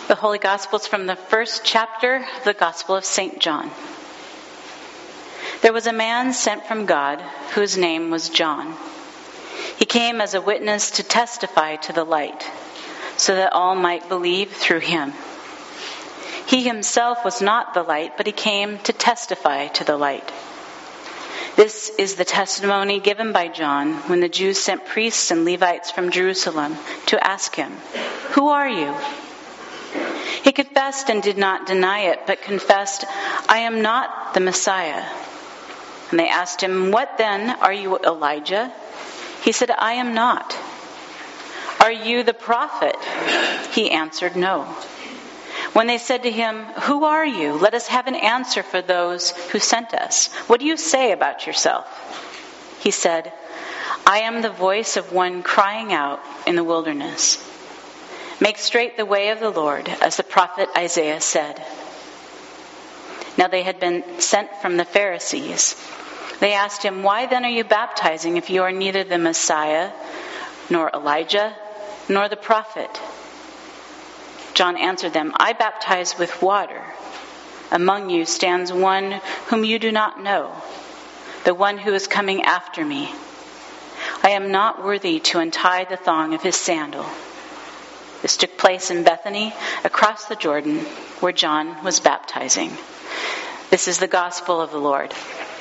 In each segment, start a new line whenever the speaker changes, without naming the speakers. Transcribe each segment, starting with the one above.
The Holy Gospel is from the first chapter of the Gospel of St. John. There was a man sent from God whose name was John. He came as a witness to testify to the light, so that all might believe through him. He himself was not the light, but he came to testify to the light. This is the testimony given by John when the Jews sent priests and Levites from Jerusalem to ask him, "Who are you?" He confessed and did not deny it, but confessed, "I am not the Messiah." And they asked him, "What then? Are you Elijah?" He said, "I am not." "Are you the prophet?" He answered, "No." When they said to him, "Who are you? Let us have an answer for those who sent us. What do you say about yourself?" He said, "I am the voice of one crying out in the wilderness. Make straight the way of the Lord, as the prophet Isaiah said." Now they had been sent from the Pharisees. They asked him, "Why then are you baptizing if you are neither the Messiah, nor Elijah, nor the prophet?" John answered them, "I baptize with water. Among you stands one whom you do not know, the one who is coming after me. I am not worthy to untie the thong of his sandal." This took place in Bethany, across the Jordan, where John was baptizing. This is the gospel of the Lord.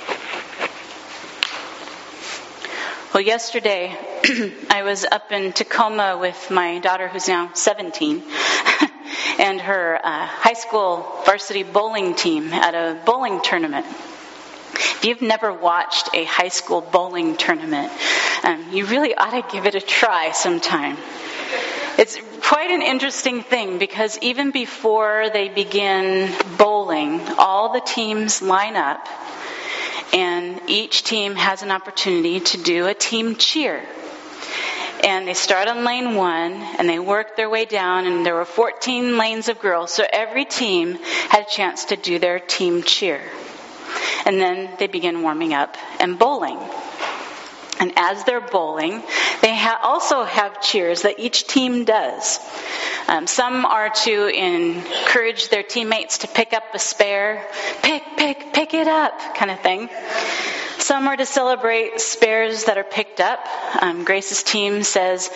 Well, yesterday I was up in Tacoma with my daughter, who's now 17, and her high school varsity bowling team at a bowling tournament. If you've never watched a high school bowling tournament, you really ought to give it a try sometime. It's quite an interesting thing because even before they begin bowling, all the teams line up and each team has an opportunity to do a team cheer. And they start on lane 1 and they work their way down, and there were 14 lanes of girls, so every team had a chance to do their team cheer. And then they begin warming up and bowling. And as they're bowling, they also have cheers that each team does. Some are to encourage their teammates to pick up a spare, pick it up kind of thing. Some are to celebrate spares that are picked up. Grace's team says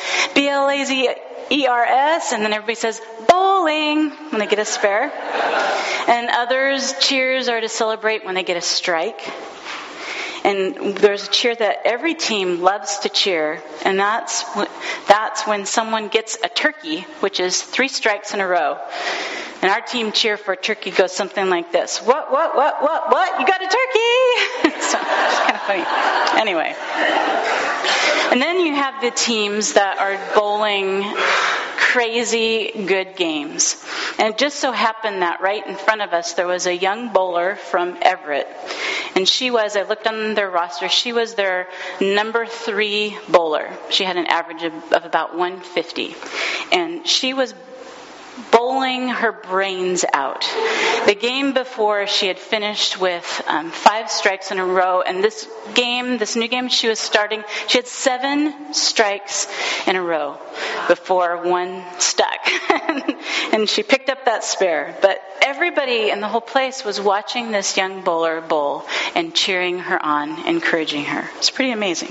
BLAZERS, and then everybody says bowling when they get a spare. And others' cheers are to celebrate when they get a strike. And there's a cheer that every team loves to cheer, and that's when someone gets a turkey, which is 3 strikes in a row. And our team cheer for a turkey goes something like this: What? You got a turkey! So it's kind of funny. Anyway. And then you have the teams that are bowling crazy good games. And it just so happened that right in front of us there was a young bowler from Everett. And I looked on their roster, she was their number 3 bowler. She had an average of about 150. And she was bowling her brains out. The game before, she had finished with 5 strikes in a row, and this new game she was starting, she had 7 strikes in a row before one stuck. And she picked up that spare. But everybody in the whole place was watching this young bowler bowl and cheering her on, encouraging her. It's pretty amazing.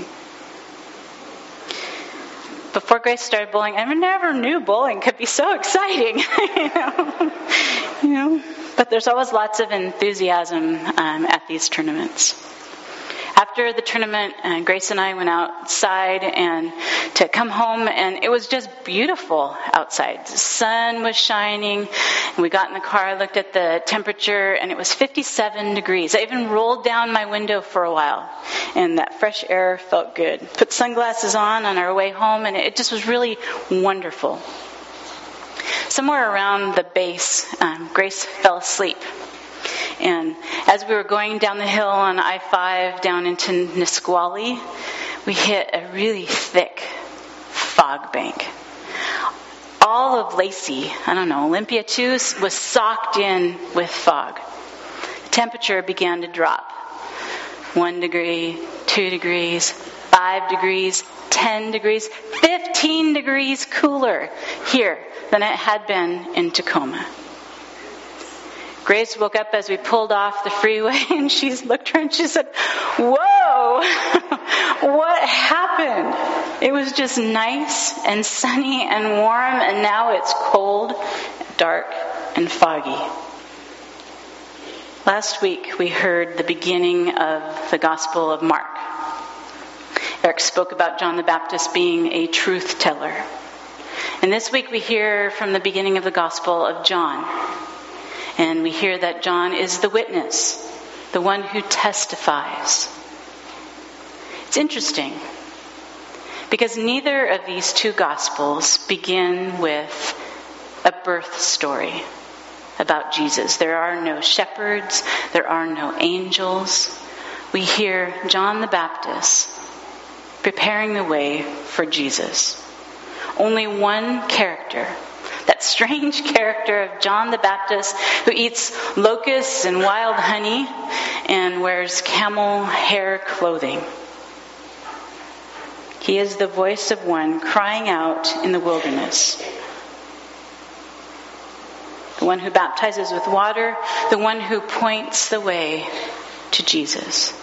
Before Grace started bowling, I never knew bowling could be so exciting. you know. But there's always lots of enthusiasm at these tournaments. After the tournament, Grace and I went outside and to come home, and it was just beautiful outside. The sun was shining, and we got in the car, I looked at the temperature, and it was 57 degrees. I even rolled down my window for a while, and that fresh air felt good. Put sunglasses on our way home, and it just was really wonderful. Somewhere around the base, Grace fell asleep. And as we were going down the hill on I-5 down into Nisqually, we hit a really thick fog bank. All of Lacey, Olympia too, was socked in with fog. The temperature began to drop. 1 degree, 2 degrees, 5 degrees, 10 degrees, 15 degrees cooler here than it had been in Tacoma. Grace woke up as we pulled off the freeway, and she looked at her and she said, "Whoa, what happened? It was just nice and sunny and warm, and now it's cold, dark, and foggy." Last week we heard the beginning of the Gospel of Mark. Eric spoke about John the Baptist being a truth teller. And this week we hear from the beginning of the Gospel of John. And we hear that John is the witness, the one who testifies. It's interesting because neither of these two Gospels begin with a birth story about Jesus. There are no shepherds, there are no angels. We hear John the Baptist preparing the way for Jesus. Only one character, that strange character of John the Baptist who eats locusts and wild honey and wears camel hair clothing. He is the voice of one crying out in the wilderness. The one who baptizes with water, the one who points the way to Jesus.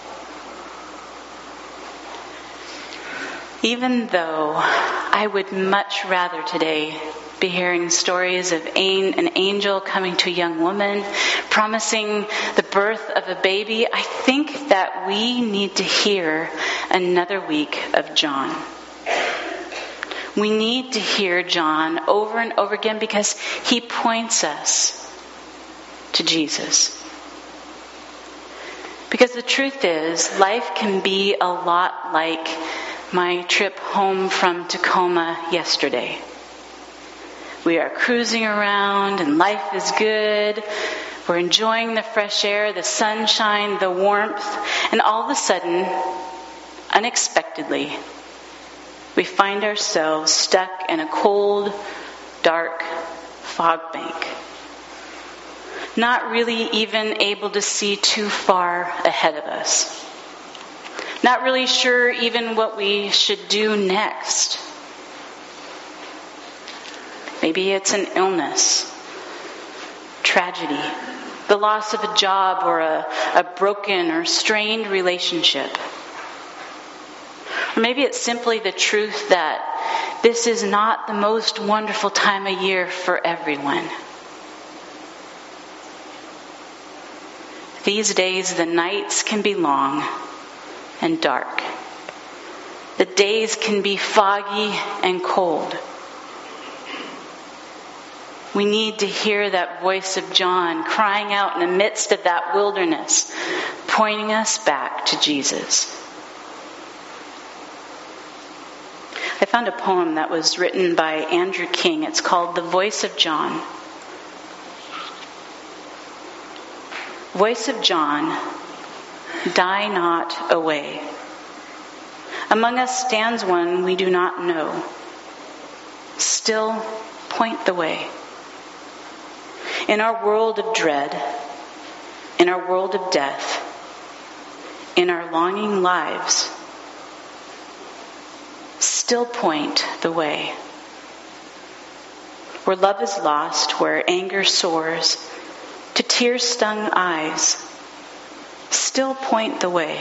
Even though I would much rather today be hearing stories of an angel coming to a young woman, promising the birth of a baby, I think that we need to hear another week of John. We need to hear John over and over again because he points us to Jesus. Because the truth is, life can be a lot like my trip home from Tacoma yesterday. We are cruising around and life is good. We're enjoying the fresh air, the sunshine, the warmth, and all of a sudden, unexpectedly, we find ourselves stuck in a cold, dark fog bank. Not really even able to see too far ahead of us. Not really sure even what we should do next. Maybe it's an illness, tragedy, the loss of a job, or a broken or strained relationship. Or maybe it's simply the truth that this is not the most wonderful time of year for everyone. These days, the nights can be long and dark. The days can be foggy and cold. We need to hear that voice of John crying out in the midst of that wilderness, pointing us back to Jesus. I found a poem that was written by Andrew King. It's called The Voice of John. Voice of John, die not away. Among us stands one we do not know. Still point the way. In our world of dread, in our world of death, in our longing lives, still point the way. Where love is lost, where anger soars, to tear-stung eyes, still point the way.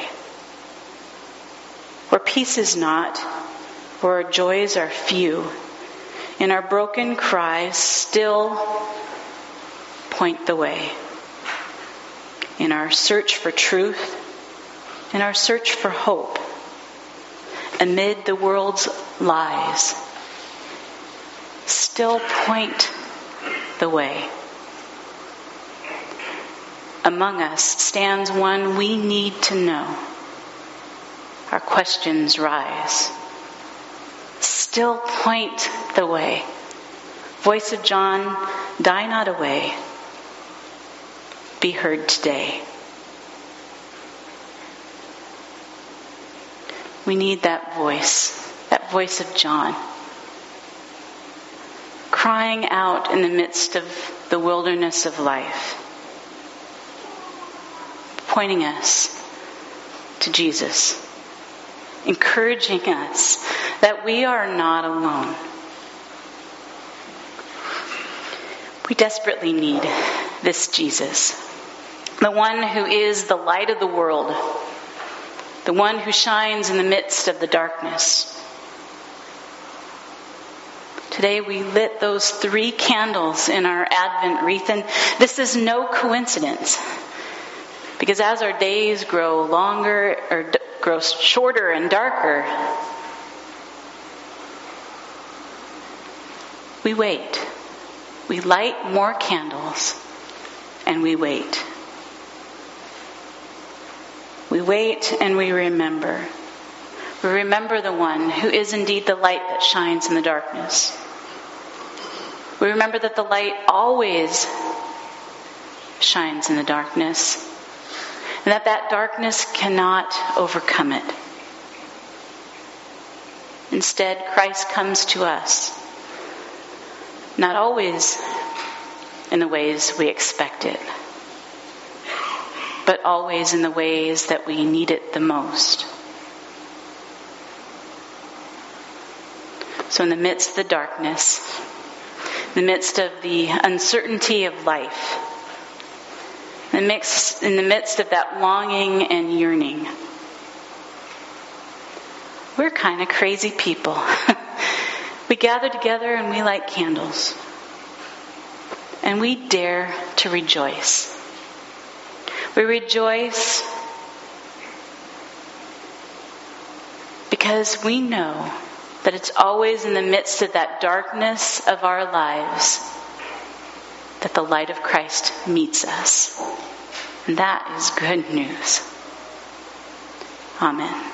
Where peace is not, where our joys are few, in our broken cries, still point the way. In our search for truth, in our search for hope, amid the world's lies, still point the way. Among us stands one we need to know. Our questions rise. Still point the way. Voice of John, die not away. Be heard today. We need that voice of John, crying out in the midst of the wilderness of life, pointing us to Jesus. encouraging us that we are not alone. We desperately need this Jesus, the one who is the light of the world, the one who shines in the midst of the darkness. Today we lit those 3 candles in our Advent wreath, and this is no coincidence, because as our days grow longer or grow shorter and darker, we wait. We light more candles, and we wait. We wait and we remember. We remember the one who is indeed the light that shines in the darkness. We remember that the light always shines in the darkness, and that darkness cannot overcome it. Instead, Christ comes to us, not always in the ways we expect it, but always in the ways that we need it the most. So in the midst of the darkness, in the midst of the uncertainty of life, in the midst of that longing and yearning, we're kind of crazy people. We gather together and we light candles. And we dare to rejoice. We rejoice because we know that it's always in the midst of that darkness of our lives that the light of Christ meets us. And that is good news. Amen.